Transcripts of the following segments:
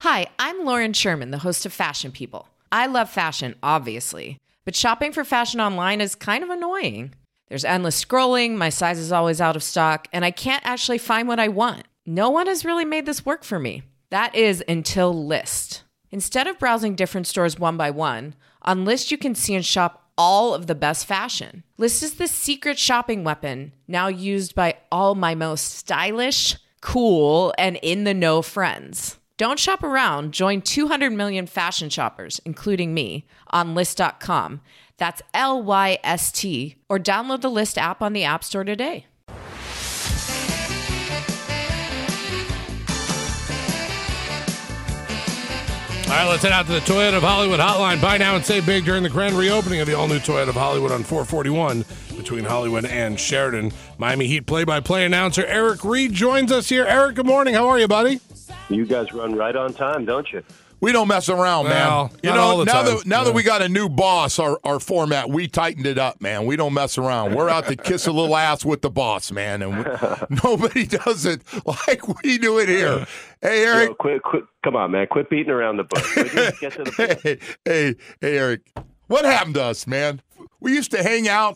Hi, I'm Lauren Sherman, the host of Fashion People. I love fashion, obviously, but shopping for fashion online is kind of annoying. There's endless scrolling, my size is always out of stock, and I can't actually find what I want. No one has really made this work for me. That is until Lyst. Instead of browsing different stores one by one, on Lyst you can see and shop all of the best fashion. Lyst is the secret shopping weapon, now used by all my most stylish, cool, and in-the-know friends. Don't shop around. Join 200 million fashion shoppers, including me, on Lyst.com. That's Lyst, or download the Lyst app on the App Store today. All right, let's head out to the Toyota of Hollywood hotline. Buy now and save big during the grand reopening of the all-new Toyota of Hollywood on 441 between Hollywood and Sheridan. Miami Heat play-by-play announcer Eric Reed joins us here. Eric, good morning. How are you, buddy? You guys run right on time, don't you? We don't mess around, man. You know, now that we got a new boss, our format, we tightened it up, man. We don't mess around. We're out to kiss a little ass with the boss, man, and nobody does it like we do it here. Hey, Eric. Quit, come on, man. Quit beating around the bush. Get to the point. Hey, Eric. What happened to us, man? We used to hang out.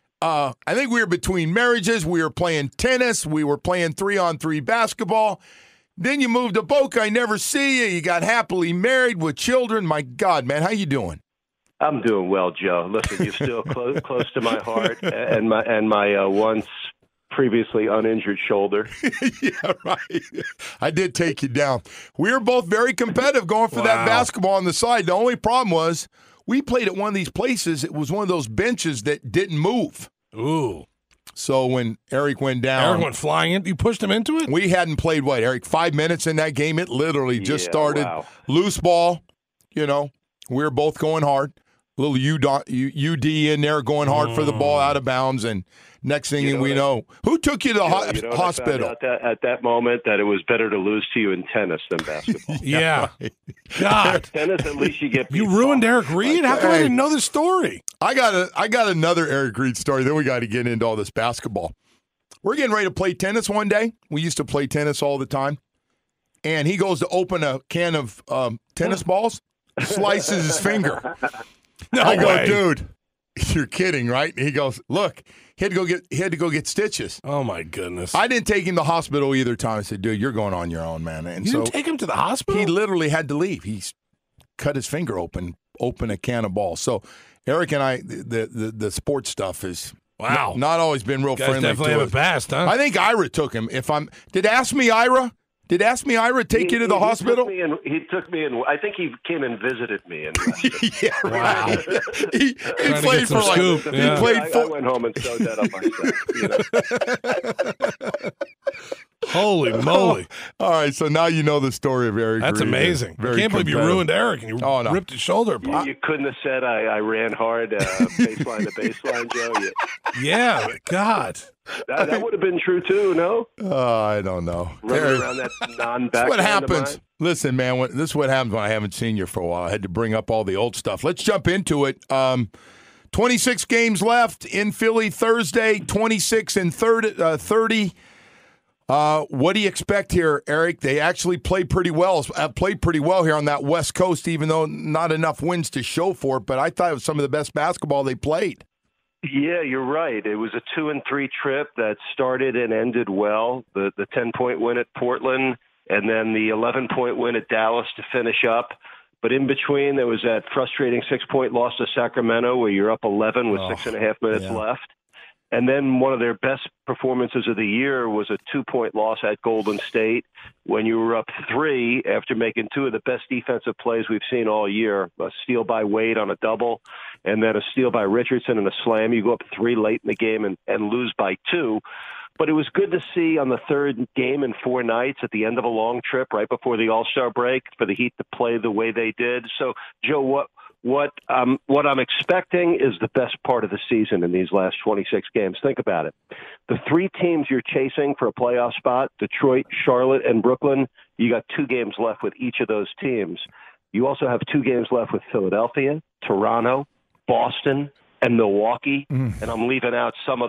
I think we were between marriages. We were playing tennis. We were playing 3-on-3 basketball. Then you moved to Boca. I never see you. You got happily married with children. My God, man, how you doing? I'm doing well, Joe. Listen, you're still close to my heart and my once previously uninjured shoulder. Yeah, right. I did take you down. We were both very competitive going for that basketball on the side. The only problem was we played at one of these places. It was one of those benches that didn't move. Ooh. So when Eric went down. Eric went flying in. You pushed him into it? We hadn't played, Eric, 5 minutes in that game. It literally just started. Wow. Loose ball, we were both going hard. A little UD in there going hard for the ball out of bounds. And next thing we know, who took you to the hospital? I found out at that moment that it was better to lose to you in tennis than basketball. Yeah. God. Tennis, at least you get You ruined Eric Reed? How come I didn't know this story? I got another Eric Reed story. Then we got to get into all this basketball. We're getting ready to play tennis one day. We used to play tennis all the time. And he goes to open a can of tennis balls, slices his finger. I go, dude, you're kidding, right? And he goes, look, he had to go get stitches. Oh, my goodness. I didn't take him to the hospital either time. I said, dude, you're going on your own, man. And you didn't take him to the hospital? He literally had to leave. He cut his finger open a can of balls. So Eric and I, the sports stuff is not always been real friendly. Definitely have a past, huh? I think Ira took him. Did Ask Me Ira take you to the hospital? He took me in. I think he came and visited me. Yeah, wow. he played for scoop. I went home and sewed that up myself. Holy moly. All right, so now you know the story of Eric. That's Reed. amazing. I can't believe you ruined Eric and you ripped his shoulder apart. You couldn't have said I ran hard baseline to baseline, Joe. Yeah, God. That would have been true, too, no? I don't know. Running around that non-back. What happens? Listen, man, this is what happens when I haven't seen you for a while. I had to bring up all the old stuff. Let's jump into it. 26 games left in Philly Thursday, 26 and 30. What do you expect here, Eric? They actually played pretty well here on that West Coast, even though not enough wins to show for it. But I thought it was some of the best basketball they played. Yeah, you're right. It was a 2-3 trip that started and ended well. The 10-point win at Portland and then the 11-point win at Dallas to finish up. But in between, there was that frustrating 6-point loss to Sacramento where you're up 11 with 6.5 minutes left. And then one of their best performances of the year was a 2-point loss at Golden State when you were up 3 after making 2 of the best defensive plays we've seen all year, a steal by Wade on a double and then a steal by Richardson and a slam. You go up 3 late in the game and lose by 2. But it was good to see on the third game in 4 nights at the end of a long trip right before the All-Star break for the Heat to play the way they did. So, Joe, what I'm expecting is the best part of the season in these last 26 games. Think about it. The 3 teams you're chasing for a playoff spot, Detroit, Charlotte, and Brooklyn, you got 2 games left with each of those teams. You also have 2 games left with Philadelphia, Toronto, Boston, and Milwaukee. And I'm leaving out some of the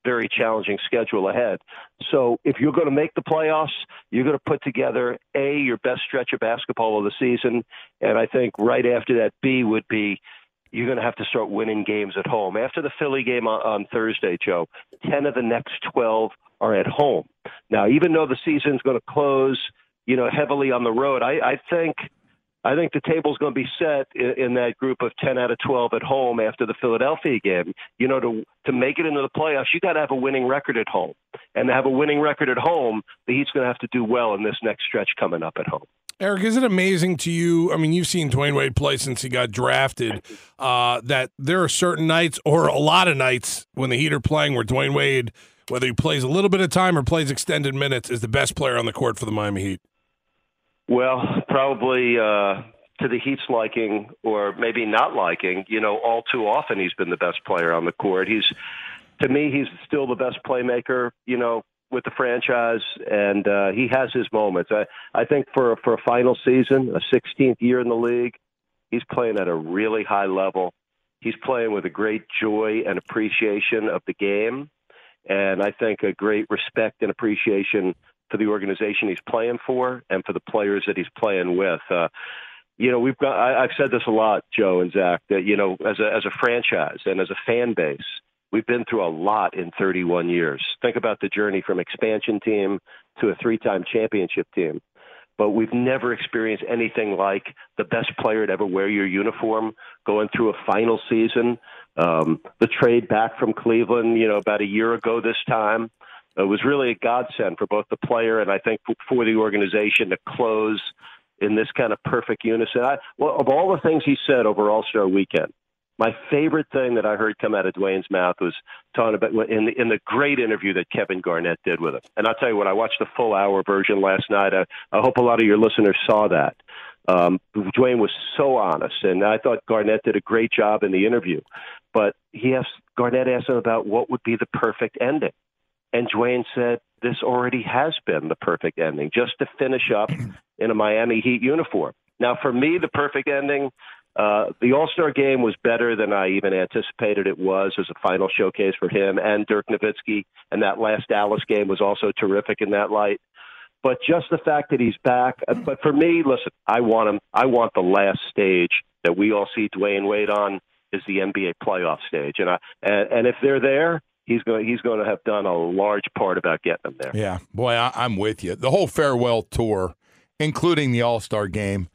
very challenging schedule ahead. So if you're going to make the playoffs, you're going to put together, A, your best stretch of basketball of the season, and I think right after that, B, would be you're going to have to start winning games at home. After the Philly game on Thursday, Joe, 10 of the next 12 are at home. Now, even though the season's going to close, heavily on the road, I think the table's going to be set in that group of 10 out of 12 at home after the Philadelphia game. To make it into the playoffs, you got to have a winning record at home. And to have a winning record at home, the Heat's going to have to do well in this next stretch coming up at home. Eric, is it amazing to you? I mean, you've seen Dwayne Wade play since he got drafted, that there are certain nights or a lot of nights when the Heat are playing where Dwayne Wade, whether he plays a little bit of time or plays extended minutes, is the best player on the court for the Miami Heat? Well, probably to the Heat's liking, or maybe not liking. All too often he's been the best player on the court. To me, he's still the best playmaker, with the franchise, and he has his moments. I think for a final season, a 16th year in the league, he's playing at a really high level. He's playing with a great joy and appreciation of the game, and I think a great respect and appreciation for the organization he's playing for and for the players that he's playing with. I've said this a lot, Joe and Zach, that, as a franchise and as a fan base, we've been through a lot in 31 years. Think about the journey from expansion team to a 3-time championship team. But we've never experienced anything like the best player to ever wear your uniform going through a final season. The trade back from Cleveland, about a year ago this time, it was really a godsend for both the player and I think for the organization to close in this kind of perfect unison. Of all the things he said over All-Star Weekend, my favorite thing that I heard come out of Dwayne's mouth was talking about in the great interview that Kevin Garnett did with him. And I'll tell you what, I watched the full hour version last night. I hope a lot of your listeners saw that. Dwayne was so honest, and I thought Garnett did a great job in the interview. But Garnett asked him about what would be the perfect ending. And Dwayne said, this already has been the perfect ending, just to finish up in a Miami Heat uniform. Now, for me, the perfect ending, the All-Star game was better than I even anticipated it was as a final showcase for him and Dirk Nowitzki, and that last Dallas game was also terrific in that light. But just the fact that he's back. But for me, listen, I want him. I want the last stage that we all see Dwayne Wade on is the NBA playoff stage, and if they're there, he's going to have done a large part about getting them there. Yeah, boy, I'm with you. The whole farewell tour, including the All-Star game.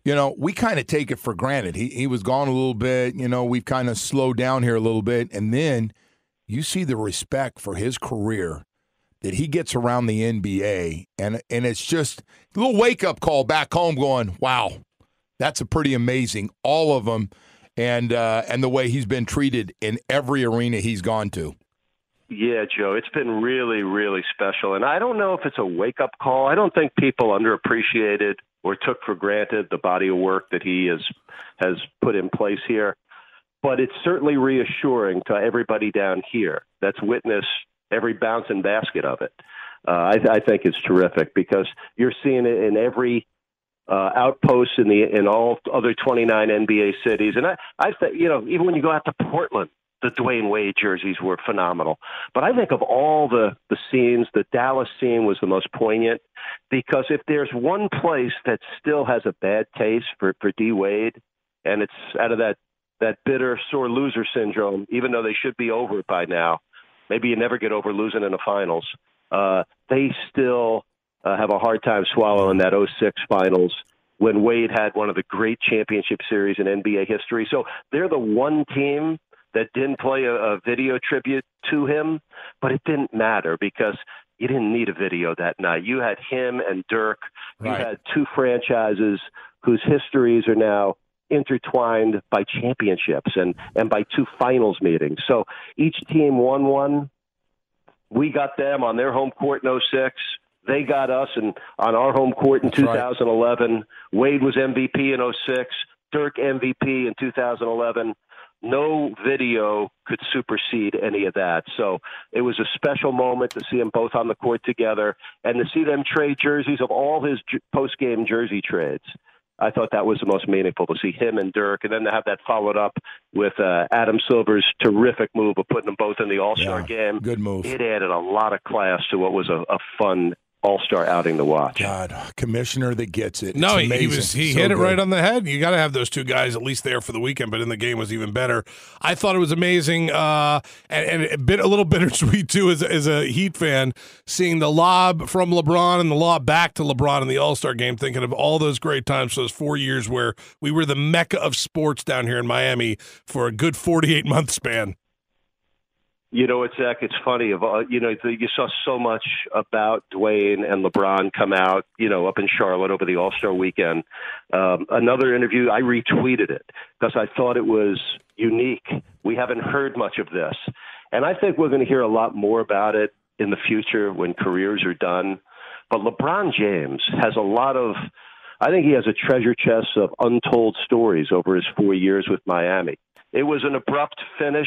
We kind of take it for granted. He was gone a little bit. We've kind of slowed down here a little bit. And then you see the respect for his career that he gets around the NBA. And it's just a little wake-up call back home going, wow, that's a pretty amazing, all of them, and the way he's been treated in every arena he's gone to. Yeah, Joe, it's been really, really special. And I don't know if it's a wake-up call. I don't think people underappreciated or took for granted the body of work that he has put in place here. But it's certainly reassuring to everybody down here that's witnessed every bounce and basket of it. I think it's terrific because you're seeing it in every outpost in all other 29 NBA cities. And I think, even when you go out to Portland, the Dwayne Wade jerseys were phenomenal. But I think of all the scenes, the Dallas scene was the most poignant because if there's one place that still has a bad taste for D. Wade, and it's out of that bitter, sore loser syndrome, even though they should be over it by now, maybe you never get over losing in the finals, they still have a hard time swallowing that 06 finals when Wade had one of the great championship series in NBA history. So they're the one team that didn't play a video tribute to him, but it didn't matter because you didn't need a video that night. You had him and Dirk. You had two franchises whose histories are now intertwined by championships and by two finals meetings. So each team won one. We got them on their home court in 06. They got us on our home court in 2011. Right. Wade was MVP in 06. Dirk MVP in 2011. No video could supersede any of that. So it was a special moment to see them both on the court together and to see them trade jerseys of all his post-game jersey trades. I thought that was the most meaningful, to see him and Dirk, and then to have that followed up with Adam Silver's terrific move of putting them both in the All-Star game. Good move. It added a lot of class to what was a fun All-Star outing to watch. God, commissioner that gets it. No, it's he so hit it good. right on the head. You got to have those two guys at least there for the weekend, but in the game was even better. I thought it was amazing, and a little bittersweet too as a Heat fan, seeing the lob from LeBron and the lob back to LeBron in the All-Star game, thinking of all those great times, those 4 years where we were the mecca of sports down here in Miami for a good 48-month span. You know, Zach, it's funny. You saw so much about Dwayne and LeBron come out, up in Charlotte over the All-Star weekend. Another interview, I retweeted it because I thought it was unique. We haven't heard much of this. And I think we're going to hear a lot more about it in the future when careers are done. But LeBron James has I think he has a treasure chest of untold stories over his 4 years with Miami. It was an abrupt finish.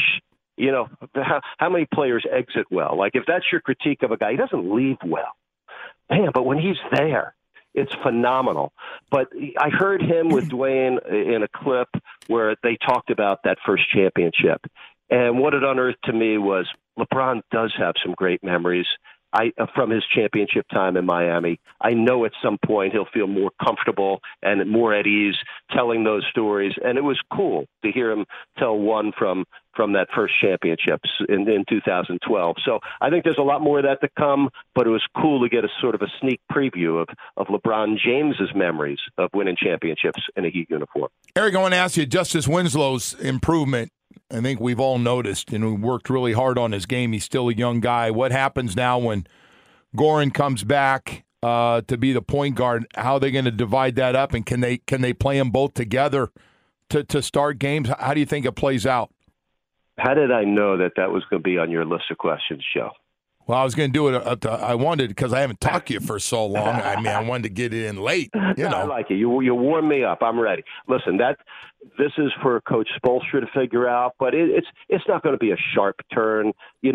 How many players exit well? Like, if that's your critique of a guy, he doesn't leave well. Man, but when he's there, it's phenomenal. But I heard him with Dwayne in a clip where they talked about that first championship. And what it unearthed to me was LeBron does have some great memories from his championship time in Miami. I know at some point he'll feel more comfortable and more at ease telling those stories. And it was cool to hear him tell one from that first championships in 2012. So I think there's a lot more of that to come, but it was cool to get a sort of a sneak preview of LeBron James's memories of winning championships in a Heat uniform. Eric, I want to ask you, Justice Winslow's improvement. I think we've all noticed, and we worked really hard on his game. He's still a young guy. What happens now when Goran comes back to be the point guard? How are they going to divide that up, and can they play them both together to start games? How do you think it plays out? How did I know that was going to be on your list of questions, Joe? Well, I was going to do it. I wanted, because I haven't talked to you for so long. I mean, I wanted to get it in late. I like it. You warm me up. I'm ready. Listen, this is for Coach Spoelstra to figure out, but it's not going to be a sharp turn.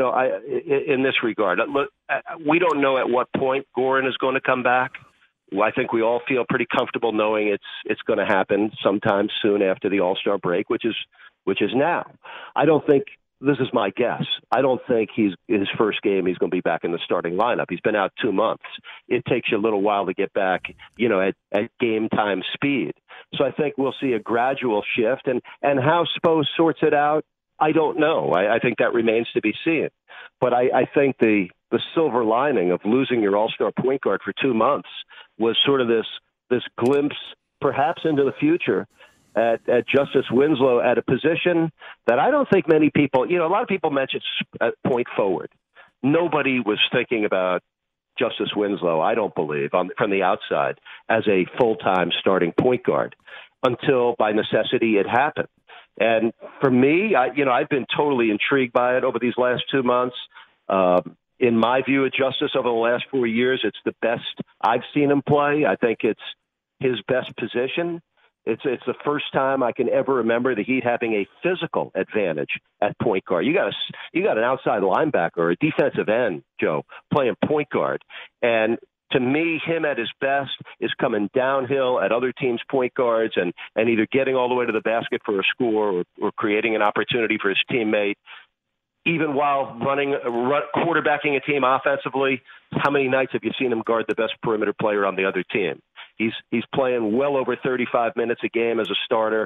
In this regard, look, we don't know at what point Goran is going to come back. I think we all feel pretty comfortable knowing it's going to happen sometime soon after the All-Star break, which is now. I don't think. This is my guess. I don't think his first game he's going to be back in the starting lineup. He's been out 2 months. It takes you a little while to get back, at game time speed. So I think we'll see a gradual shift. And how Spo sorts it out, I don't know. I think that remains to be seen. But I think the silver lining of losing your all-star point guard for 2 months was sort of this glimpse perhaps into the future at Justice Winslow at a position that I don't think many people, a lot of people mentioned point forward. Nobody was thinking about Justice Winslow, I don't believe, from the outside as a full-time starting point guard until by necessity it happened. And for me, I've been totally intrigued by it over these last 2 months. In my view of Justice over the last 4 years, it's the best I've seen him play. I think it's his best position. It's the first time I can ever remember the Heat having a physical advantage at point guard. You got an outside linebacker or a defensive end, Joe, playing point guard. And to me, him at his best is coming downhill at other teams' point guards and either getting all the way to the basket for a score or creating an opportunity for his teammate. Even while quarterbacking a team offensively, how many nights have you seen him guard the best perimeter player on the other team? He's playing well over 35 minutes a game as a starter.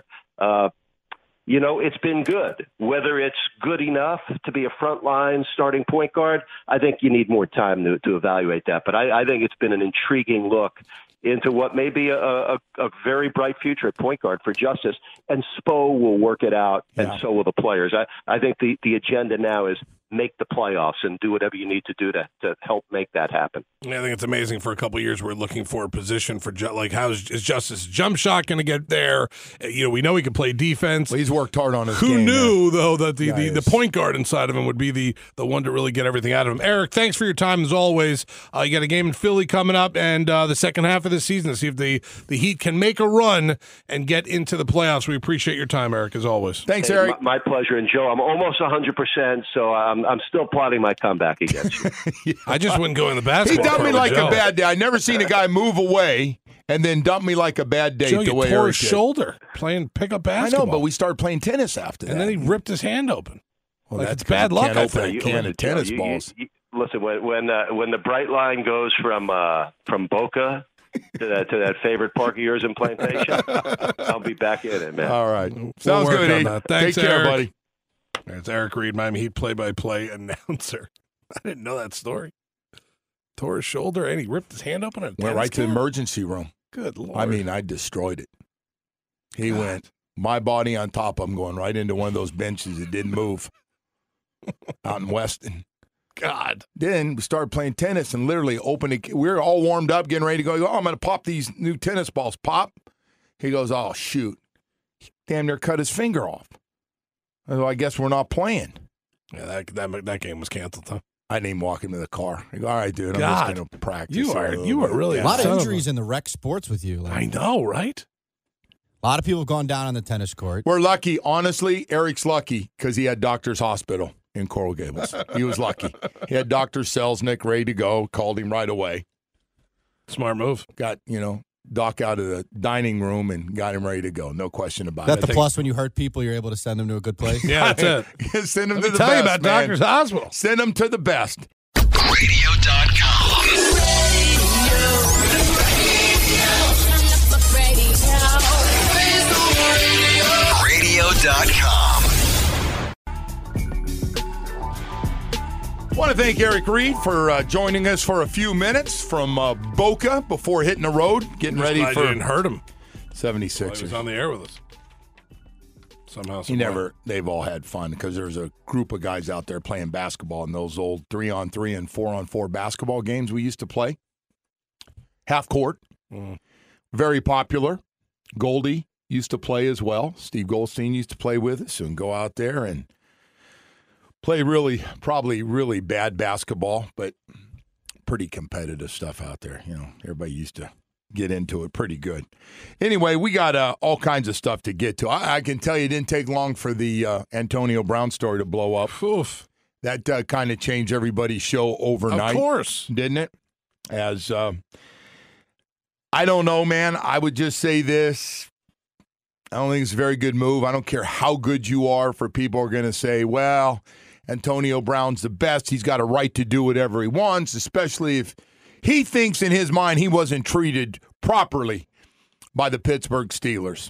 It's been good. Whether it's good enough to be a frontline starting point guard, I think you need more time to evaluate that. But I think it's been an intriguing look into what may be a very bright future at point guard for Justice. And Spo will work it out, and so will the players. I think the agenda now is make the playoffs and do whatever you need to do to help make that happen. Yeah, I think it's amazing. For a couple of years, we're looking for a position for how is Justice jump shot going to get there? We know he can play defense. Well, he's worked hard on his game. Who knew though that the point guard inside of him would be the one to really get everything out of him? Eric, thanks for your time as always. You got a game in Philly coming up, and the second half of the season to see if the Heat can make a run and get into the playoffs. We appreciate your time, Eric, as always. Thanks, Eric. My pleasure. And Joe, I'm almost 100%, so I'm still plotting my comeback against you. I just wouldn't go in the basketball. He done me like a bad day. I never seen a guy move away and then dump me like a bad date Joe, the way tore Eric his did. shoulder playing pickup I basketball. know, but we started playing tennis after that. And then he ripped his hand open. Well, Like, that's it's bad 'cause you luck, can't I open think. a can of tennis balls. Listen, when the bright line goes from Boca to that favorite park of yours in Plantation, I'll be back in it, man. All right. Sounds work good, on E. that. Thanks, Take care, Eric. buddy. It's Eric Reed, Miami Heat play-by-play announcer. I didn't know that story. Tore his shoulder and he ripped his hand open. Went right to the emergency room. Good Lord. I mean, I destroyed it. He went, my body on top of him, going right into one of those benches that didn't move out in Weston. God. Then we started playing tennis and literally opening. We were all warmed up, getting ready to go. I go, I'm going to pop these new tennis balls. Pop. He goes, oh, shoot. He damn near cut his finger off. I go, I guess we're not playing. Yeah, that game was canceled, huh? I didn't even walk him to the car. I go, all right, dude, I'm God. just going to practice. You are really A lot son of of injuries in the rec sports with you. Like, I know, right? a lot of people have gone down on the tennis court. We're lucky. Honestly, Eric's lucky because he had Doctor's Hospital in Coral Gables. He was lucky. He had Dr. Selznick ready to go, called him right away. Smart move. Got, Doc out of the dining room and got him ready to go. No question about That's it. the plus when you hurt people, you're able to send them to a good place. Yeah, that's it. Send him Let to me the tell best, you about man. Doctor's Hospital. Send him to the best. Radio.com. Want to thank Eric Reed for joining us for a few minutes from Boca before hitting the road, getting ready Glad for you didn't hurt him. 76ers. He was on the air with us. Somehow, They've all had fun because there's a group of guys out there playing basketball in those old 3-on-3 and 4-on-4 basketball games we used to play. Half court. Very popular. Goldie used to play as well. Steve Goldstein used to play with us and go out there and play probably really bad basketball, but pretty competitive stuff out there. Everybody used to get into it pretty good. Anyway, we got all kinds of stuff to get to. I can tell you it didn't take long for the Antonio Brown story to blow up. Oof. That kind of changed everybody's show overnight. Of course. Didn't it? As I don't know, man. I would just say this. I don't think it's a very good move. I don't care how good you are for people who are going to say, well, Antonio Brown's the best. He's got a right to do whatever he wants, especially if he thinks in his mind he wasn't treated properly by the Pittsburgh Steelers.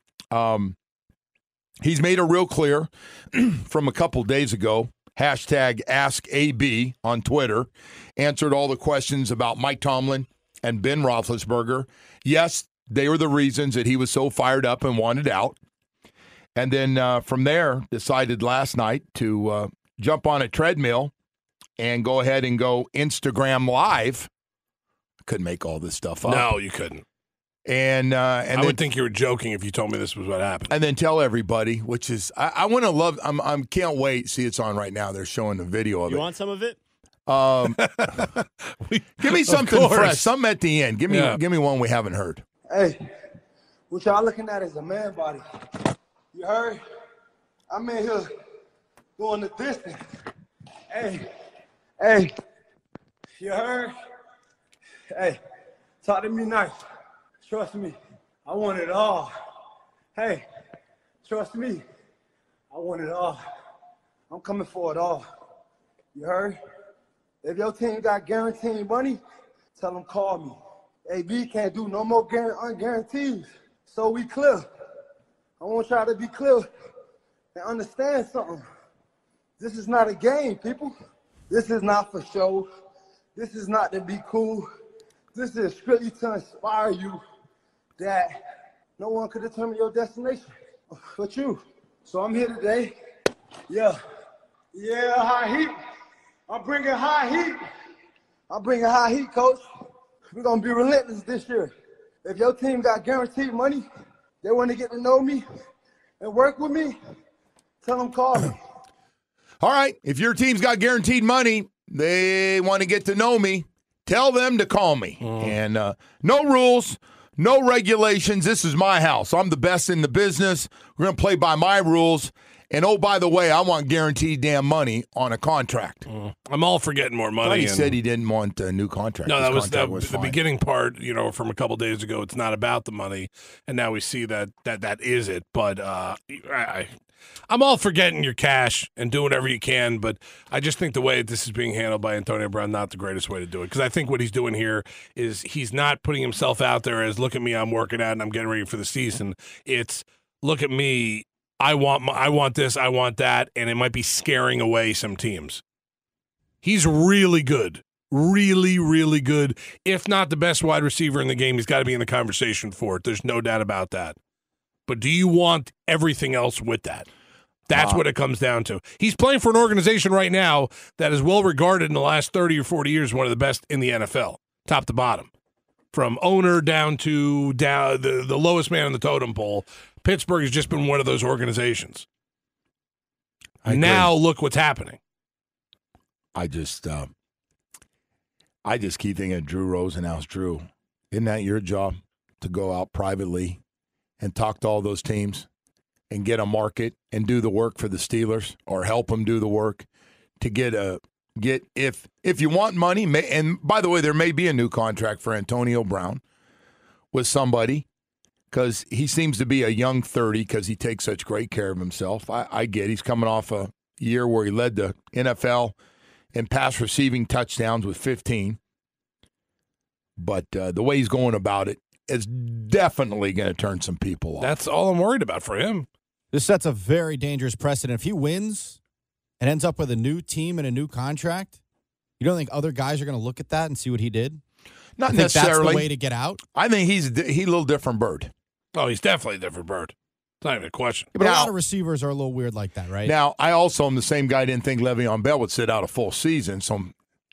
He's made it real clear from a couple days ago. Hashtag AskAB on Twitter. Answered all the questions about Mike Tomlin and Ben Roethlisberger. Yes, they were the reasons that he was so fired up and wanted out. And then from there, decided last night to jump on a treadmill and go ahead and go Instagram Live. Couldn't make all this stuff up. No, you couldn't. And I would think you were joking if you told me this was what happened. And then tell everybody, which is I want to love. I'm can't wait. See, it's on right now. They're showing the video of it. You want some of it? Give me something course. fresh. Something at the end. Give me one we haven't heard. Hey, what y'all looking at is a man body. You heard? I'm in here doing the distance. Hey, you heard? Hey, talk to me nice. Trust me, I want it all. Hey, trust me, I want it all. I'm coming for it all. You heard? If your team got guaranteed money, tell them call me. AB can't do no more unguarantees, so we clear. I want y'all to be clear and understand something. This is not a game, people. This is not for show. This is not to be cool. This is strictly to inspire you that no one could determine your destination but you. So I'm here today. Yeah, high heat. I'm bringing high heat, coach. We're going to be relentless this year. If your team got guaranteed money, they want to get to know me and work with me, tell them call me. All right. If your team's got guaranteed money, they want to get to know me, tell them to call me. And no rules, no regulations. This is my house. I'm the best in the business. We're going to play by my rules. And, oh, by the way, I want guaranteed damn money on a contract. I'm all for getting more I thought money. he said he didn't want a new contract. No, His that was contract the fine. beginning part, from a couple days ago. It's not about the money, and now we see that is it. But I'm all for getting your cash and doing whatever you can, but I just think the way this is being handled by Antonio Brown, not the greatest way to do it. Because I think what he's doing here is he's not putting himself out there as, look at me, I'm working out and I'm getting ready for the season. It's, look at me, I want this, I want that, and it might be scaring away some teams. He's really good. Really, really good. If not the best wide receiver in the game, he's got to be in the conversation for it. There's no doubt about that. But do you want everything else with that? That's what it comes down to. He's playing for an organization right now that is well regarded in the last 30 or 40 years, one of the best in the NFL, top to bottom. From owner down to the lowest man on the totem pole, Pittsburgh has just been one of those organizations. Now look what's happening. I just keep thinking of Drew Rosenhaus. Drew, isn't that your job to go out privately and talk to all those teams and get a market and do the work for the Steelers or help them do the work to if you want money, and by the way, there may be a new contract for Antonio Brown with somebody because he seems to be a young 30 because he takes such great care of himself. I get he's coming off a year where he led the NFL in pass receiving touchdowns with 15. But the way he's going about it is definitely going to turn some people off. That's all I'm worried about for him. This sets a very dangerous precedent. If he wins and ends up with a new team and a new contract, you don't think other guys are going to look at that and see what he did? Not necessarily. That's the way necessarily. to get out? I think he's a little different bird. Oh, he's definitely a different bird. It's not even a question. Yeah, but a lot of receivers are a little weird like that, right? Now, I also am the same guy didn't think Le'Veon Bell would sit out a full season. So,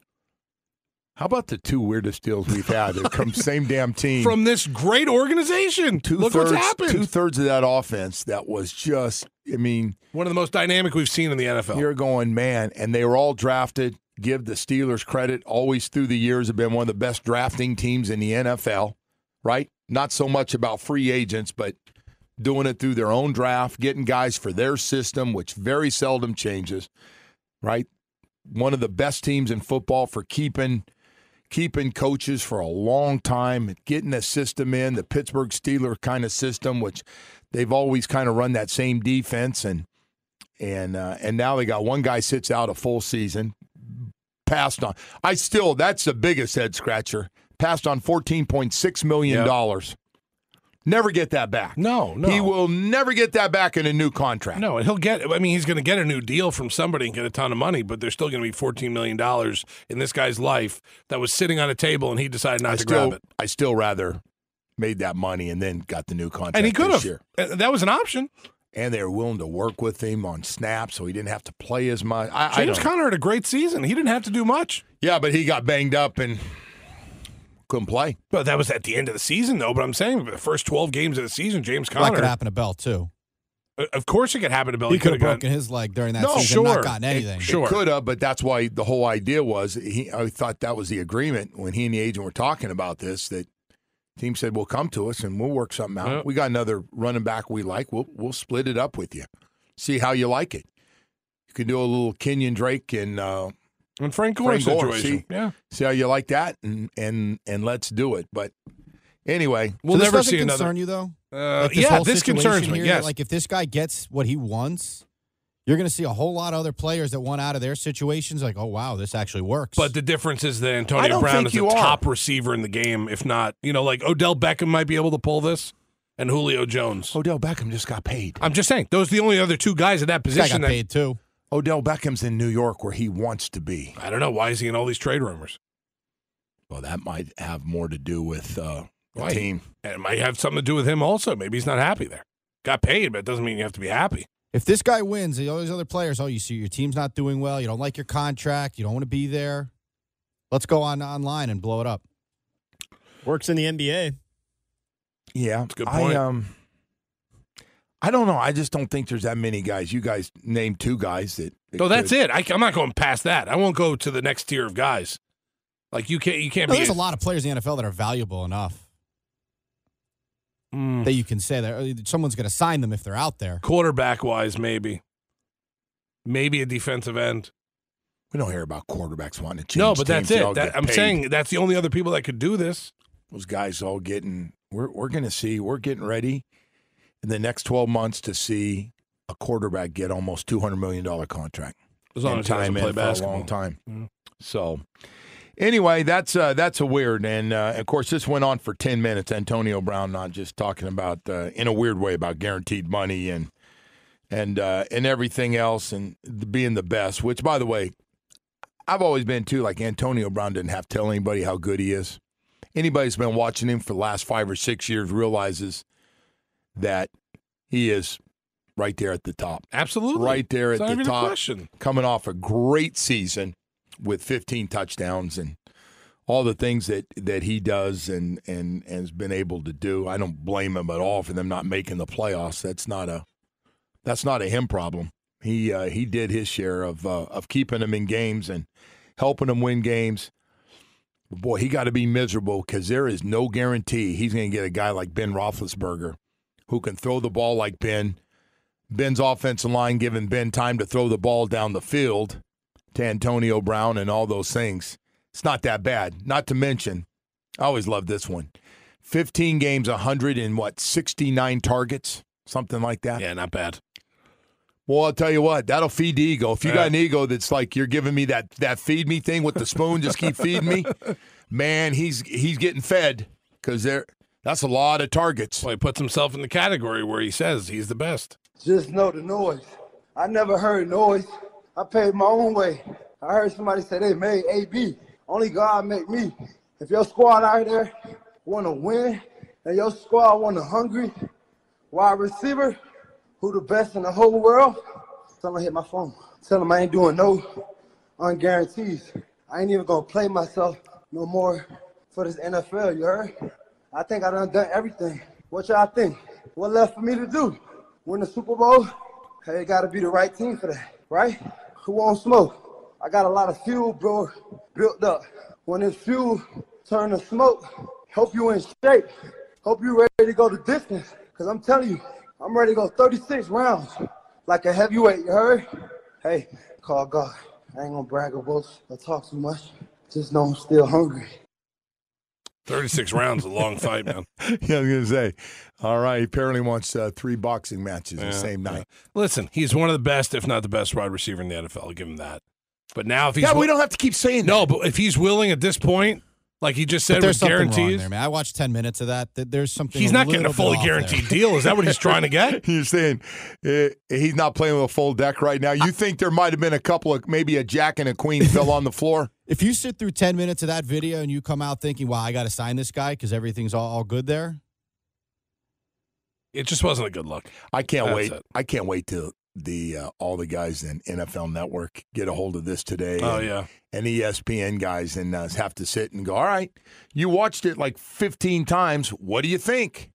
how about the two weirdest deals we've had? They're from the same damn team. From this great organization. Look what's happened. Two-thirds of that offense that was just, one of the most dynamic we've seen in the NFL. You're going, man, and they were all drafted. Give the Steelers credit. Always through the years have been one of the best drafting teams in the NFL, right? Not so much about free agents, but doing it through their own draft, getting guys for their system, which very seldom changes, right? One of the best teams in football for keeping coaches for a long time, getting a system in, the Pittsburgh Steelers kind of system, which they've always kind of run that same defense, and now they got one guy sits out a full season, passed on. That's the biggest head scratcher. Passed on $14.6 million. Yep. Never get that back. No. He will never get that back in a new contract. No, and he's going to get a new deal from somebody and get a ton of money, but there's still going to be $14 million in this guy's life that was sitting on a table and he decided not to grab it. I still rather made that money and then got the new contract. And he could have. Year. That was an option. And they were willing to work with him on snaps so he didn't have to play as much. James Conner had a great season. He didn't have to do much. Yeah, but he got banged up and couldn't play. But that was at the end of the season, though. But I'm saying the first 12 games of the season, James Conner. That could happen to Bell, too. Of course it could happen to Bell. He could have broken his leg during that season and not gotten anything. It could have, but that's why the whole idea was, I thought that was the agreement when he and the agent were talking about this, that the team said, well, come to us and we'll work something out. Yep. We got another running back we like. We'll split it up with you. See how you like it. You can do a little Kenyon Drake and Frank Gore situation. See how you like that, and let's do it. But anyway, we'll never see another. Concern you though? This concerns me. Here, yes, like if this guy gets what he wants, you're going to see a whole lot of other players that want out of their situations. Like, oh wow, this actually works. But the difference is that Antonio Brown is the top receiver in the game. If not, like Odell Beckham might be able to pull this, and Julio Jones. Odell Beckham just got paid. I'm just saying, those are the only other two guys at that position. This guy got paid too. Odell Beckham's in New York where he wants to be. I don't know. Why is he in all these trade rumors? Well, that might have more to do with the team. And it might have something to do with him also. Maybe he's not happy there. Got paid, but it doesn't mean you have to be happy. If this guy wins, all these other players, you see your team's not doing well, you don't like your contract, you don't want to be there, let's go online and blow it up. Works in the NBA. Yeah. That's a good point. I don't know. I just don't think there's that many guys. You guys named two guys that. No, that's it. I'm not going past that. I won't go to the next tier of guys. Like you can't. There's a lot of players in the NFL that are valuable enough that you can say that someone's going to sign them if they're out there. Quarterback wise, maybe. maybe a defensive end. We don't hear about quarterbacks wanting to change. No, but teams. that's They all it. get I'm paid. saying that's the only other people that could do this. Those guys all getting. We're going to see. We're getting ready in the next 12 months to see a quarterback get almost $200 million contract. As long as he doesn't play for a basketball. long time. Yeah. So, anyway, that's a weird. And, of course, this went on for 10 minutes. Antonio Brown not just talking about, in a weird way, about guaranteed money and everything else and being the best, which, by the way, I've always been, too, like Antonio Brown didn't have to tell anybody how good he is. Anybody who's been watching him for the last 5 or 6 years realizes that he is right there at the top. Absolutely. Right there at It's not the even a top. question. Coming off a great season with 15 touchdowns and all the things that he does and has been able to do. I don't blame him at all for them not making the playoffs. That's not a him problem. He did his share of keeping them in games and helping them win games. But boy, he got to be miserable because there is no guarantee he's going to get a guy like Ben Roethlisberger who can throw the ball like Ben. Ben's offensive line giving Ben time to throw the ball down the field to Antonio Brown and all those things. It's not that bad. Not to mention, I always love this one. 15 games, 69 targets, something like that. Yeah, not bad. Well, I'll tell you what, that'll feed the ego. If you got an ego that's like you're giving me that feed me thing with the spoon, just keep feeding me, man, he's getting fed because that's a lot of targets. Well, he puts himself in the category where he says he's the best. Just know the noise. I never heard noise. I paid my own way. I heard somebody say they made AB. Only God make me. If your squad out there want to win and your squad want a hungry wide receiver who the best in the whole world, tell him I hit my phone. Tell him I ain't doing no unguarantees. I ain't even going to play myself no more for this NFL, you heard? I think I done everything. What y'all think? What left for me to do? Win the Super Bowl? Hey, it got to be the right team for that, right? Who won't smoke? I got a lot of fuel, bro, built up. When this fuel turn to smoke, hope you in shape. Hope you ready to go the distance. Because I'm telling you, I'm ready to go 36 rounds like a heavyweight, you heard? Hey, call God. I ain't going to brag about or talk too much. Just know I'm still hungry. 36 rounds, a long fight, man. Yeah, I was going to say, all right, he apparently wants 3 boxing matches the same night. Listen, he's one of the best, if not the best wide receiver in the NFL. I'll give him that. But now if he's... Yeah, we don't have to keep saying that. No, but if he's willing at this point, like he just said, there's with something wrong guarantees... there, man. I watched 10 minutes of that. There's something He's not getting a fully bit off guaranteed there. deal. Is that what he's trying to get? You're saying he's not playing with a full deck right now? You think there might have been a couple of, maybe a jack and a queen fell on the floor? If you sit through 10 minutes of that video and you come out thinking, wow, I got to sign this guy because everything's all good there. It just wasn't a good look. I can't That's wait. it. I can't wait till all the guys in NFL Network get a hold of this today. Oh, and, yeah. And ESPN guys and have to sit and go, all right, you watched it like 15 times. What do you think?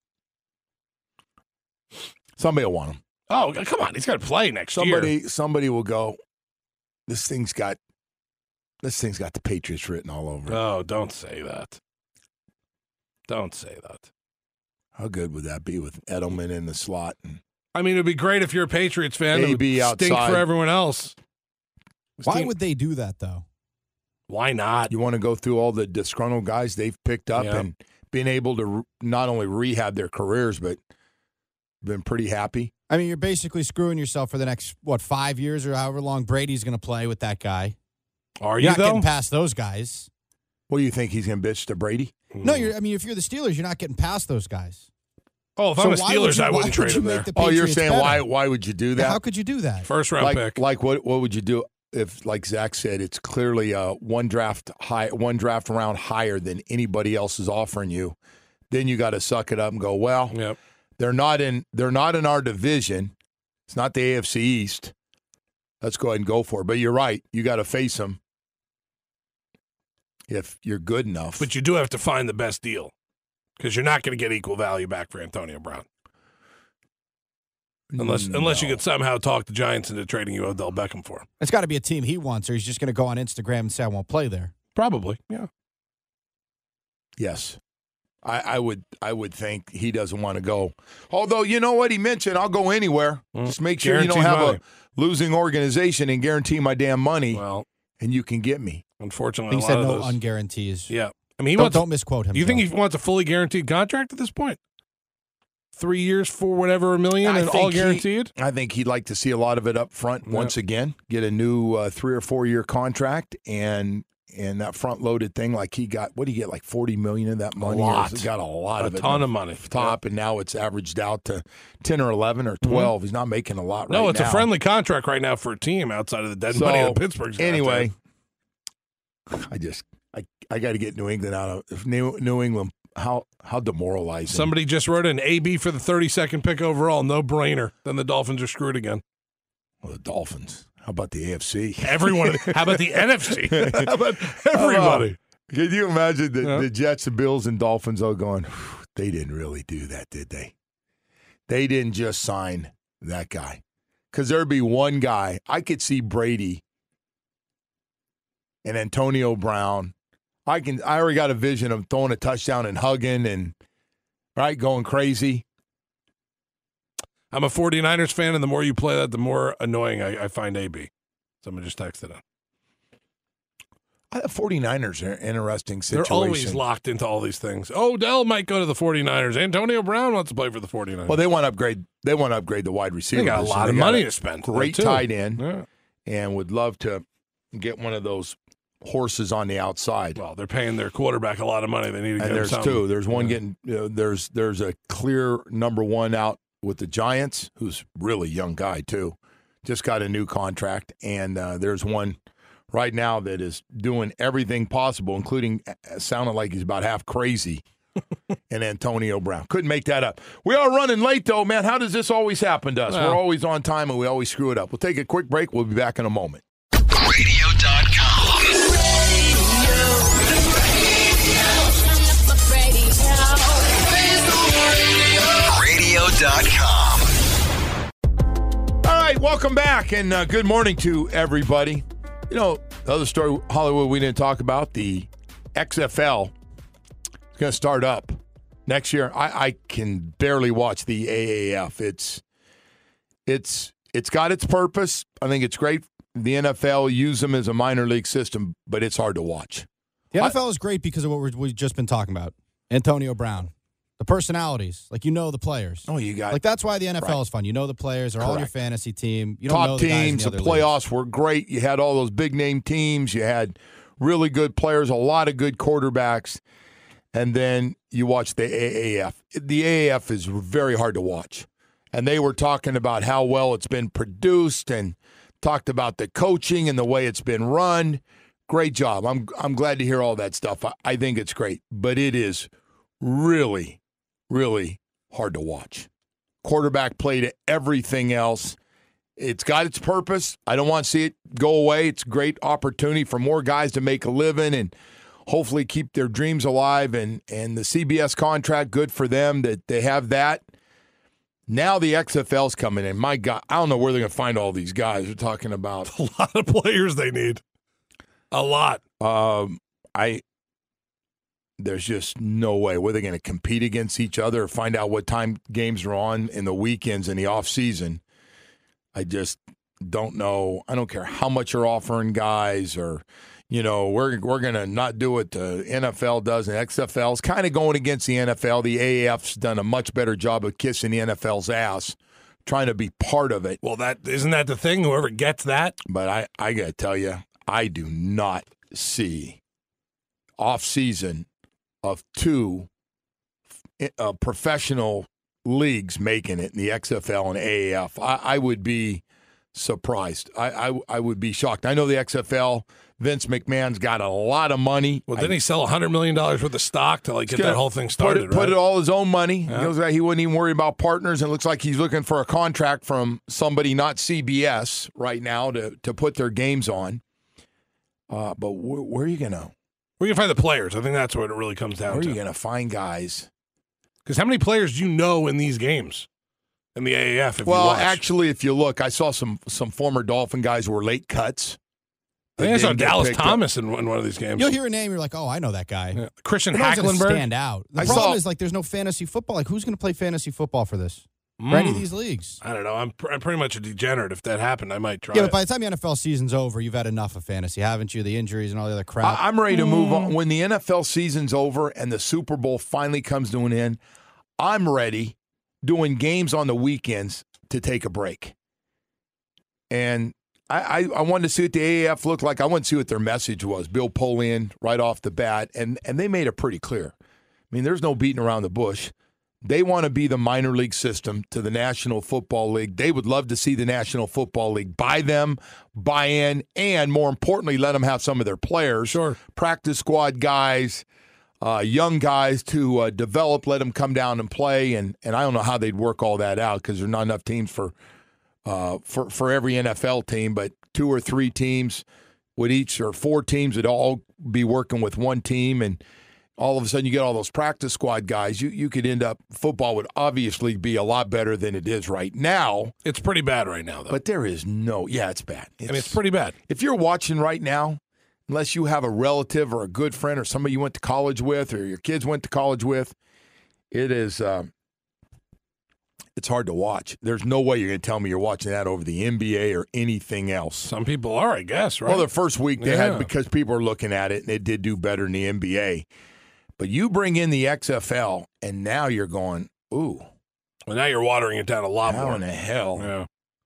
Somebody will want him. Oh, come on. He's got to play next year. Somebody will go, this thing's got the Patriots written all over it. Oh, don't say that. Don't say that. How good would that be with Edelman in the slot? And I mean, it would be great if you're a Patriots fan. It would AB stink outside. for everyone else. Why would they do that, though? Why not? you want to go through all the disgruntled guys they've picked up Yeah. and being able to not only rehab their careers, but been pretty happy. I mean, you're basically screwing yourself for the next, 5 years or however long Brady's going to play with that guy. Are You're you, not though? getting past those guys. What do you think he's going to bitch to Brady? No, if you're the Steelers, you're not getting past those guys. Oh, if I'm a why would Steelers, you- I why wouldn't would trade you him make there. the Oh, you're Patriots saying better? why would you do that? How could you do that? First round pick. Like what would you do if, like Zach said, it's clearly one draft round higher than anybody else is offering you? Then you got to suck it up and go, well, Yep. they're not in our division. It's not the AFC East. Let's go ahead and go for it. But you're right. You got to face them if you're good enough. But you do have to find the best deal because you're not going to get equal value back for Antonio Brown. Unless you could somehow talk the Giants into trading you Odell Beckham for him. It's got to be a team he wants, or he's just going to go on Instagram and say, I won't play there. Probably, yeah. Yes. I would think he doesn't want to go. Although, you know what he mentioned, I'll go anywhere. Just make sure you don't have a losing organization and guarantee my damn money. Well, and you can get me. Unfortunately, he said no unguarantees. Yeah. I mean, don't misquote him. You think he wants a fully guaranteed contract at this point? 3 years for whatever $1 million and all guaranteed? I think he'd like to see a lot of it up front once again, get a new 3 or 4 year contract, and that front loaded thing like he got. What did he get? Like $40 million of that money. He got a lot of it. A ton of money. Top, and now it's averaged out to 10 or 11 or 12. He's not making a lot right now. No, it's a friendly contract right now for a team outside of the dead money that Pittsburgh's got. Anyway, I got to get New England out of New England. How demoralizing. Somebody just wrote an AB for the 32nd pick overall. No brainer. Then the Dolphins are screwed again. Well, the Dolphins. How about the AFC? Everyone. How about the NFC? How about everybody? Can you imagine the Jets, the Bills, and Dolphins all going, they didn't really do that, did they? They didn't just sign that guy. Because there'd be one guy. I could see Brady and Antonio Brown. I already got a vision of throwing a touchdown and hugging and going crazy. I'm a 49ers fan, and the more you play that, the more annoying I find AB. Someone just texted it. The 49ers are an interesting situation. They're always locked into all these things. Odell might go to the 49ers. Antonio Brown wants to play for the 49ers. Well, they want to upgrade. They want to upgrade the wide receiver. They got a lot of money to spend. Great tight end, and would love to get one of those horses on the outside. Well, they're paying their quarterback a lot of money. They need to get there's something. Two. There's one getting. There's a clear number one out with the Giants, who's really young guy too, just got a new contract, and there's one right now that is doing everything possible, including sounding like he's about half crazy. And Antonio Brown. Couldn't make that up. We are running late, though, man. How does this always happen to us? We're always on time, and we always screw it up. We'll take a quick break. We'll be back in a moment. Radio.com. Radio.com. All right, welcome back, and good morning to everybody. You know, the other story, Hollywood, we didn't talk about, the XFL is going to start up next year. I can barely watch the AAF. It's got its purpose. I think it's great. The NFL use them as a minor league system, but it's hard to watch. The NFL is great because of what we've just been talking about. Antonio Brown. The personalities. Like, you know the players. Oh, you got like, that's why the NFL is fun. You know the players. They're all on your fantasy team. You don't Top know the teams, guys the playoffs were great. You had all those big-name teams. You had really good players, a lot of good quarterbacks. And then you watch the AAF. The AAF is very hard to watch. And they were talking about how well it's been produced and talked about the coaching and the way it's been run. Great job. I'm glad to hear all that stuff. I think it's great. But it is really, really hard to watch. Quarterback play to everything else. It's got its purpose. I don't want to see it go away. It's a great opportunity for more guys to make a living and hopefully keep their dreams alive. And the CBS contract, good for them that they have that. Now the XFL's coming in. My God, I don't know where they're going to find all these guys. We're talking about a lot of players they need. A lot. There's just no way. Were they going to compete against each other or find out what time games are on in the weekends in the off season? I just don't know. I don't care how much you're offering guys or, you know, we're going to not do what the NFL does. And XFL's kind of going against the NFL. The AAF's done a much better job of kissing the NFL's ass, trying to be part of it. Well, isn't that the thing? Whoever gets that. But I got to tell you, I do not see off season of two professional leagues making it in the XFL and AAF. I would be surprised. I would be shocked. I know the XFL, Vince McMahon's got a lot of money. Well, didn't he sell $100 million worth of stock to get that whole thing started? Put it all his own money. Yeah. He wouldn't even worry about partners. And it looks like he's looking for a contract from somebody, not CBS, right now to put their games on. But where are you going to? Where are you going to find the players? I think that's what it really comes down to. Where are you going to find guys? Because how many players do you know in these games? In the AAF, actually, if you look, I saw some former Dolphin guys who were late cuts I think I saw didn't get Dallas picked up. Thomas in one of these games. You'll hear a name, you're like, oh, I know that guy. Yeah. Christian They're not gonna Hacklenberg. stand out. The problem is, like, there's no fantasy football. Like, who's going to play fantasy football for this? For any of these leagues? I don't know. I'm pretty much a degenerate. If that happened, I might try Yeah, it. but by the time the NFL season's over, you've had enough of fantasy, haven't you? The injuries and all the other crap. I'm ready to move on. When the NFL season's over and the Super Bowl finally comes to an end, I'm ready, doing games on the weekends, to take a break. And I wanted to see what the AAF looked like. I wanted to see what their message was. Bill Polian right off the bat, and they made it pretty clear. I mean, there's no beating around the bush. They want to be the minor league system to the National Football League. They would love to see the National Football League buy them, buy in, and more importantly, let them have some of their players, practice squad guys, young guys to develop, let them come down and play. And I don't know how they'd work all that out because there's not enough teams for every NFL team, but 2 or 3 teams would each, or 4 teams would all be working with one team, and all of a sudden you get all those practice squad guys. You could end up, football would obviously be a lot better than it is right now. It's pretty bad right now, though. But there is it's bad. It's pretty bad. If you're watching right now, unless you have a relative or a good friend or somebody you went to college with or your kids went to college with, it is it's hard to watch. There's no way you're going to tell me you're watching that over the NBA or anything else. Some people are, I guess, right? Well, the first week they had, because people are looking at it, and it did do better than the NBA. But you bring in the XFL, and now you're going, ooh. Well, now you're watering it down a lot more. How in the hell? Yeah.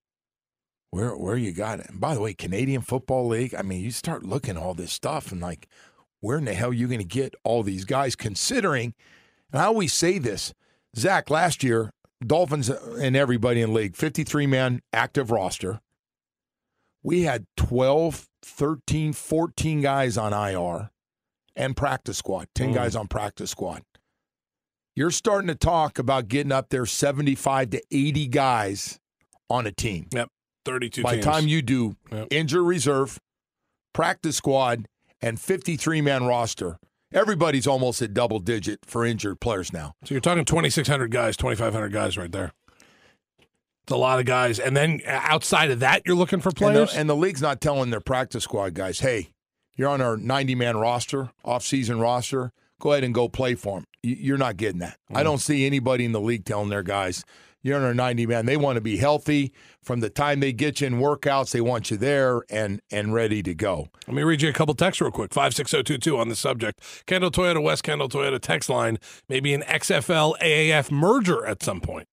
Where you got it? And by the way, Canadian Football League, I mean, you start looking at all this stuff and like, where in the hell are you going to get all these guys considering? And I always say this, Zach, last year, Dolphins and everybody in the league, 53-man active roster. We had 12, 13, 14 guys on IR and practice squad, 10 guys on practice squad. You're starting to talk about getting up there 75 to 80 guys on a team. Yep, 32 By teams. the time you do injury reserve, practice squad, and 53-man roster, everybody's almost at double-digit for injured players now. So you're talking 2,600 guys, 2,500 guys right there. It's a lot of guys. And then outside of that, you're looking for players? And the league's not telling their practice squad guys, hey, you're on our 90-man roster, off-season roster, go ahead and go play for them. You're not getting that. I don't see anybody in the league telling their guys, you're on our 90-man. They want to be healthy. From the time they get you in workouts, they want you there and ready to go. Let me read you a couple texts real quick. 56022 on the subject. Kendall Toyota, West Kendall Toyota text line. Maybe an XFL AAF merger at some point.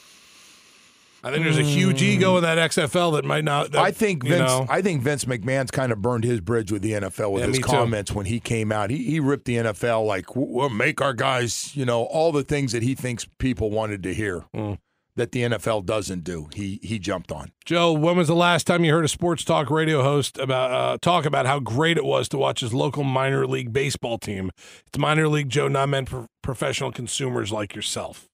I think there's a huge ego in that XFL that might not. I think Vince McMahon's kind of burned his bridge with the NFL with his comments when he came out. He ripped the NFL like, we'll make our guys, all the things that he thinks people wanted to hear that the NFL doesn't do. He jumped on. Joe, when was the last time you heard a sports talk radio host talk about how great it was to watch his local minor league baseball team? It's minor league, Joe, not meant for professional consumers like yourself.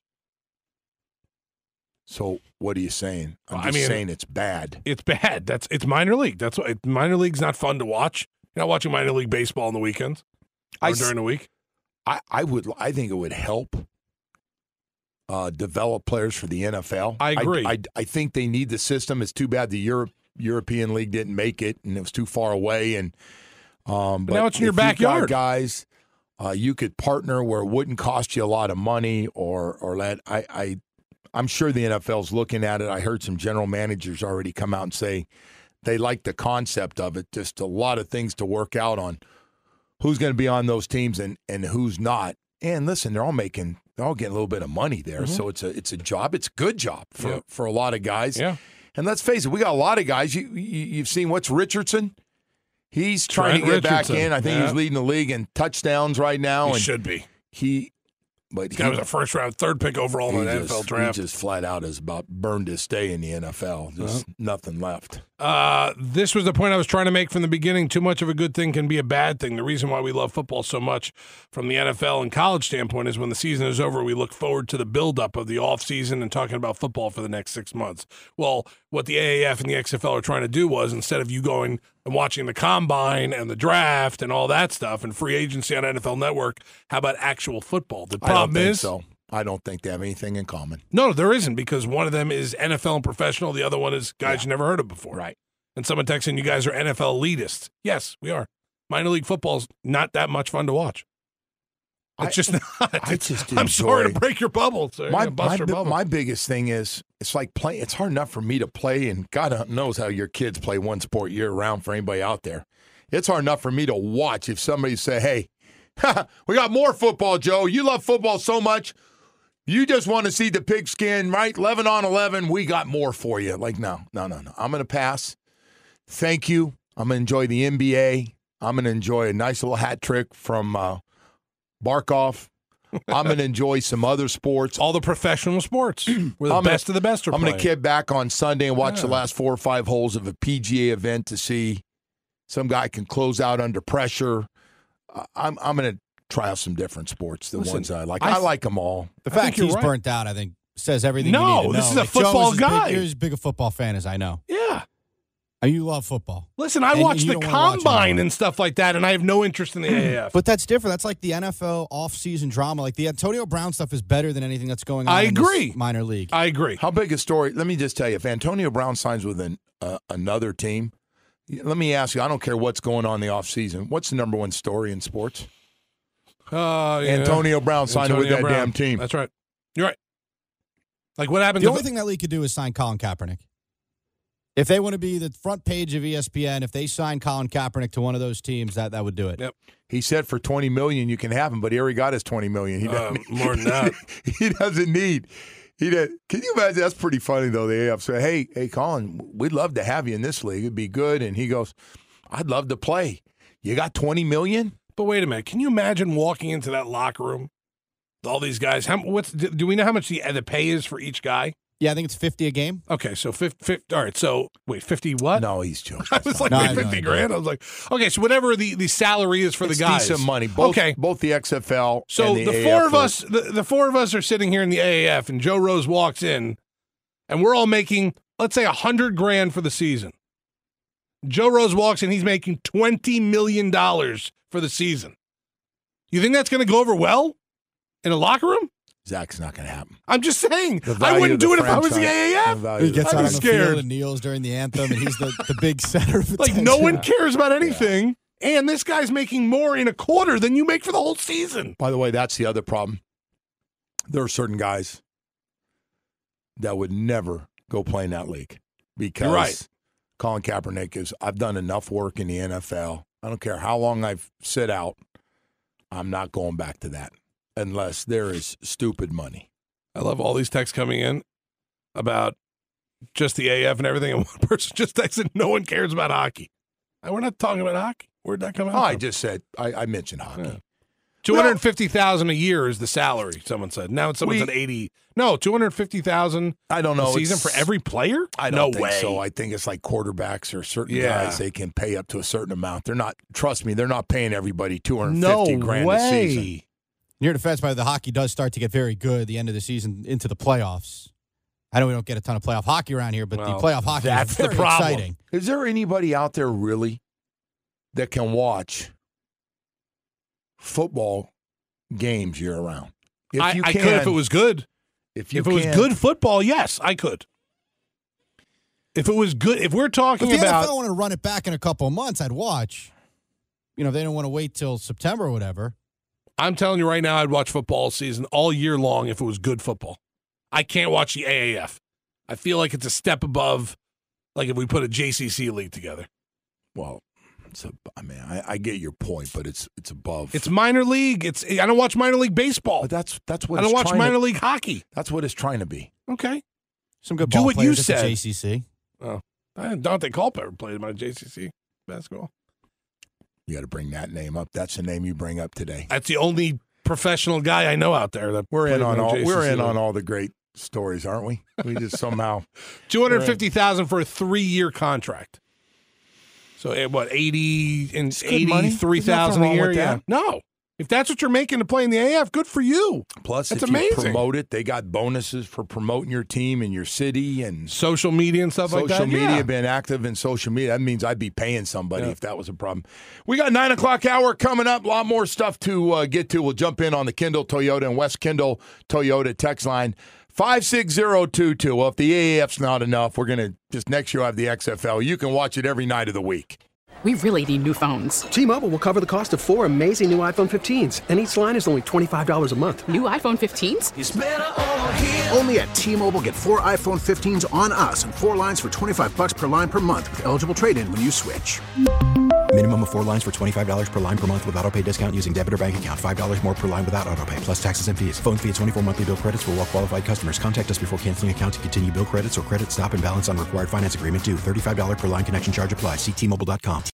So what are you saying? I'm saying it's bad. It's bad. It's minor league. That's what minor league's not fun to watch. You're not watching minor league baseball on the weekends or during the week. I think it would help develop players for the NFL. I agree. I think they need the system. It's too bad the European League didn't make it, and it was too far away. And but now it's in your backyard, guys. You could partner where it wouldn't cost you a lot of money, or let I'm sure the NFL's looking at it. I heard some general managers already come out and say they like the concept of it. Just a lot of things to work out on who's going to be on those teams and who's not. And listen, they're all getting a little bit of money there. So it's a job. It's a good job for a lot of guys. Yeah. And let's face it, we got a lot of guys. You've seen what's Richardson? He's trying to get back in. I think he's leading the league in touchdowns right now. He should be. But this guy was a first-round, third pick overall in the NFL draft. He just flat out is about burned his stay in the NFL. Just nothing left. This was the point I was trying to make from the beginning. Too much of a good thing can be a bad thing. The reason why we love football so much from the NFL and college standpoint is when the season is over, we look forward to the buildup of the offseason and talking about football for the next 6 months. Well, what the AAF and the XFL are trying to do was, instead of you going and watching the combine and the draft and all that stuff and free agency on NFL Network, how about actual football? The problem is, I don't think they have anything in common. No, there isn't, because one of them is NFL and professional. The other one is guys you never heard of before. Right. And someone texting, you guys are NFL elitists. Yes, we are. Minor league football's not that much fun to watch. It's just not. I'm sorry to break your bubble. So my biggest thing is it's like playing. It's hard enough for me to play, and God knows how your kids play one sport year round. For anybody out there, it's hard enough for me to watch. If somebody say, "Hey, we got more football, Joe. You love football so much, you just want to see the pigskin, right? 11 on 11. We got more for you." Like, no. I'm going to pass. Thank you. I'm going to enjoy the NBA. I'm going to enjoy a nice little hat trick from Barkov. I'm going to enjoy some other sports. All the professional sports. Where the best of the best are I'm playing. going to kid back on Sunday and watch the last 4 or 5 holes of a PGA event to see some guy can close out under pressure. I'm going to try out some different sports, the ones I like. I like them all. The fact he's burnt out, I think, says everything you need to know. This is a football guy. You're as big a football fan as I know. Yeah. You love football. Listen, I watch the combine and stuff like that, and I have no interest in the AAF. But that's different. That's like the NFL off-season drama. Like the Antonio Brown stuff is better than anything that's going on in this minor league. I agree. How big a story? Let me just tell you, if Antonio Brown signs with another team, let me ask you, I don't care what's going on in the offseason. What's the number one story in sports? Antonio Brown signing with that damn team. That's right. You're right. Like what happened? The only thing that league could do is sign Colin Kaepernick. If they want to be the front page of ESPN, if they sign Colin Kaepernick to one of those teams, that would do it. Yep. He said for $20 million you can have him, but he already got his $20 million. He doesn't, more than that. He doesn't need. Can you imagine? That's pretty funny though. The AF say, "Hey, Colin, we'd love to have you in this league. It'd be good." And he goes, "I'd love to play. You got $20 million?" But wait a minute. Can you imagine walking into that locker room with all these guys? Do we know how much the pay is for each guy? Yeah, I think it's $50 a game. Okay, so 50 all right, so wait, 50 what? No, he's joking. I was like, 50 grand? I was like, okay, so whatever the salary is for the guys. Decent money. Both the XFL so and the AAF four of us, the 4 of us are sitting here in the AAF, and Joe Rose walks in, and we're all making, let's say, 100 grand for the season. Joe Rose walks in, he's making $20 million for the season. You think that's going to go over well in a locker room? Zach's not going to happen. I'm just saying. I wouldn't do it if I was the AAF. He gets out on the field and kneels during the anthem, and he's the big center of attention. Like, no one cares about anything, and this guy's making more in a quarter than you make for the whole season. By the way, that's the other problem. There are certain guys that would never go play in that league because Colin Kaepernick I've done enough work in the NFL. I don't care how long I've sit out. I'm not going back to that. Unless there is stupid money. I love all these texts coming in about just the AF and everything, and one person just texted, no one cares about hockey. We're not talking about hockey. Where'd that come out from? I just said, I mentioned hockey. Yeah. $250,000 a year is the salary, someone said. Now someone said 80. No, $250,000 I don't know. A season for every player? I don't think so. I think it's like quarterbacks or certain guys, they can pay up to a certain amount. They're not, trust me, they're not paying everybody $250 grand a season. In your defense, by the hockey does start to get very good at the end of the season into the playoffs. I know we don't get a ton of playoff hockey around here, but the playoff hockey is very exciting. Is there anybody out there really that can watch football games year-round? I could if it was good. If it was good football, yes, I could. If it was good, if we're talking about... If the about... NFL wanted to run it back in a couple of months, I'd watch. You know, if they don't want to wait till September or whatever. I'm telling you right now, I'd watch football season all year long if it was good football. I can't watch the AAF. I feel like it's a step above, like if we put a JCC league together. Well, I get your point, but it's above. It's minor league. I don't watch minor league baseball. But that's what I don't watch minor league hockey. That's what it's trying to be. Okay, some good ball players at the JCC. Oh, Dante Culpepper played my JCC basketball. You got to bring that name up. That's the name you bring up today. That's the only professional guy I know out there that we're in on all the great stories, aren't we? We just somehow $250,000 for a 3-year contract. So what, 80 and 83,000 a year? Yeah. No. If that's what you're making to play in the AF, good for you. Plus, that's if amazing. You promote it, they got bonuses for promoting your team in your city and social media and stuff like that. Social media, being active in social media. That means I'd be paying somebody if that was a problem. We got 9 o'clock hour coming up. A lot more stuff to get to. We'll jump in on the Kendall Toyota and West Kendall Toyota text line 56022. Well, if the AAF's not enough, we're going to just next year have the XFL. You can watch it every night of the week. We really need new phones. T-Mobile will cover the cost of 4 amazing new iPhone 15s, and each line is only $25 a month. New iPhone 15s? It's better over here. Only at T-Mobile, get 4 iPhone 15s on us and 4 lines for $25 per line per month with eligible trade-in when you switch. Minimum of 4 lines for $25 per line per month with autopay discount using debit or bank account. $5 more per line without autopay, plus taxes and fees. Phone fee at 24 monthly bill credits for well-qualified customers. Contact us before canceling account to continue bill credits or credit stop and balance on required finance agreement due. $35 per line connection charge applies. See T-Mobile.com.